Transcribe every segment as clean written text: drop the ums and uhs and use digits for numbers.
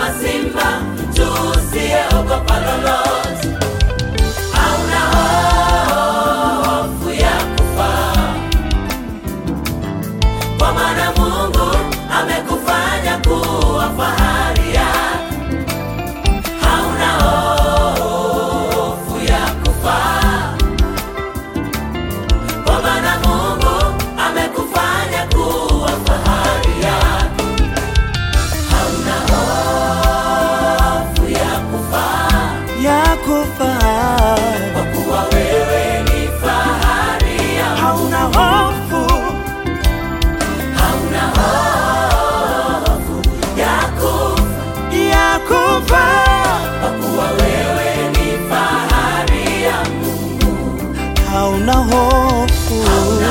kama simba, tusiyeogopa lolote. Hauna hofu ya kufa, kwa maana Mungu amekufanya kuwa fahari yake. Hauna hofu ya kufa, kwa maana Mungu amekufanya kuwa fahari yake. Hauna hofu ya kufa, kwa kuwa wewe ni fahari ya Mungu. Hauna hofu, hauna hofu ya kufa, kwa kuwa wewe ni fahari ya Mungu. hauna hofu, Hauna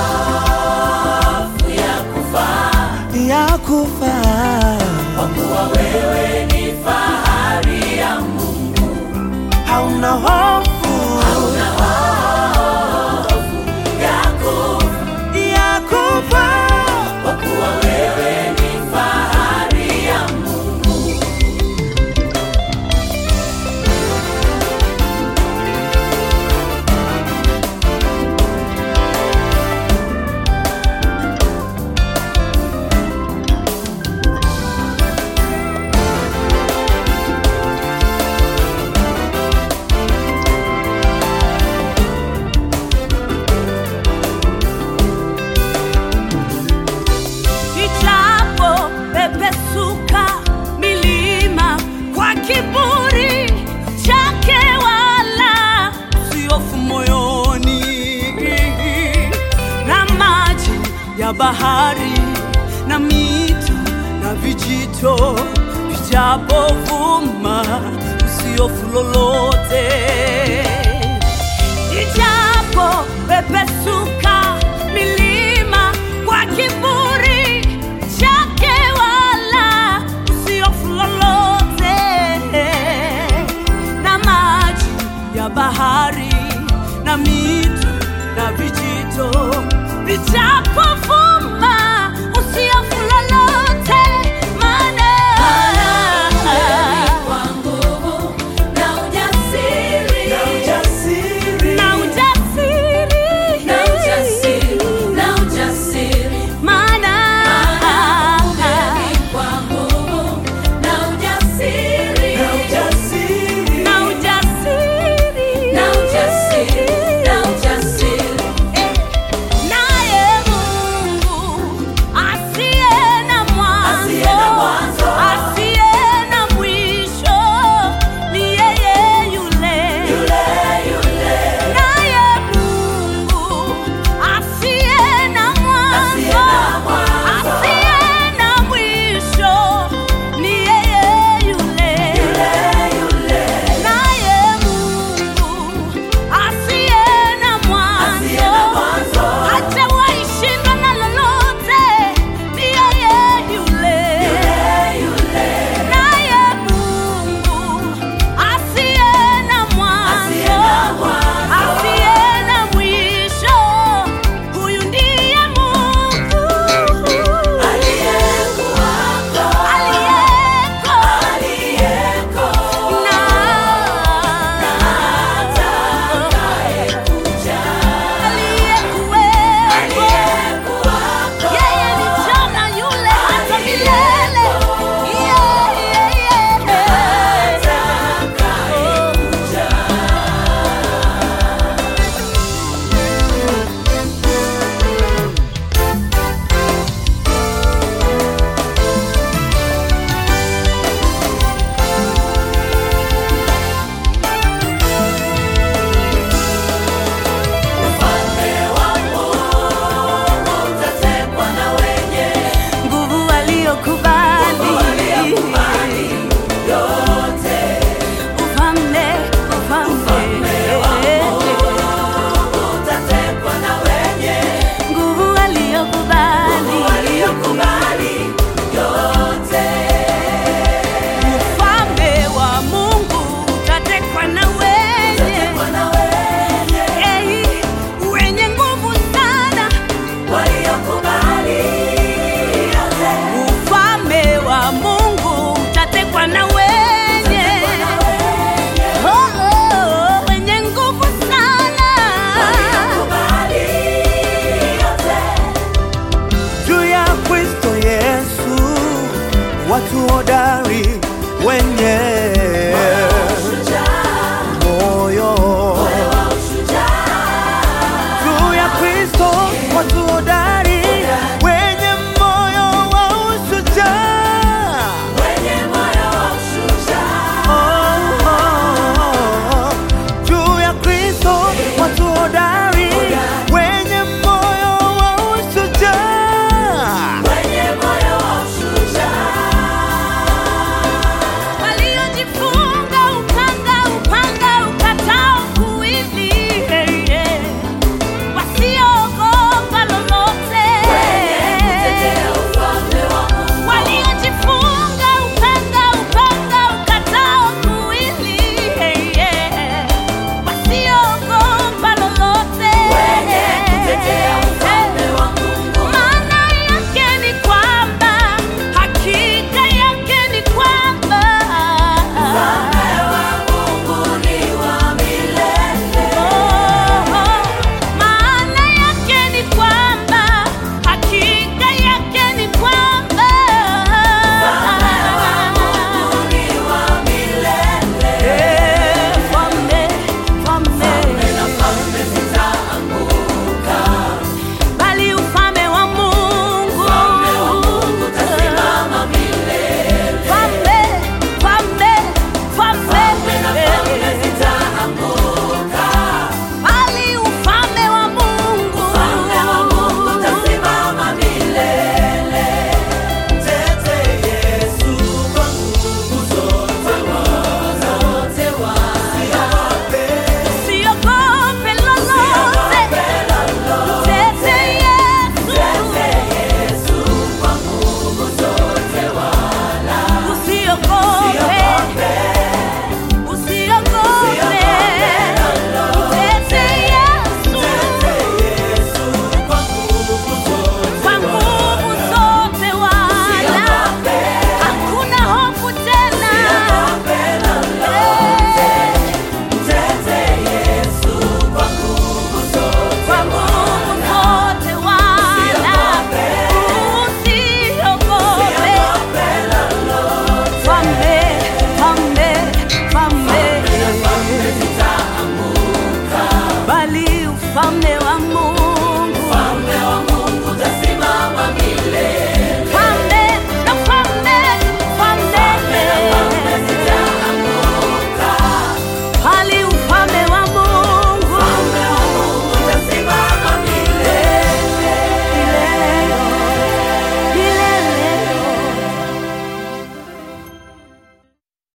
hofu ya kufa, kwa kuwa wewe ni fahari ya Mungu. hauna hofu, Hauna hofu ya kufa, kwa kuwa wewe ni fahari ya Mungu. Ijapo pepesuka milima kwa kiburi chake, wala usihofu moyoni, na maji ya bahari na mito na vijito vijapovuma, usihofu lolote. Ijapo pepesuka milima kwa kiburi chake, wala usihofu lolote, na maji ya bahari na mito na vijito vijapo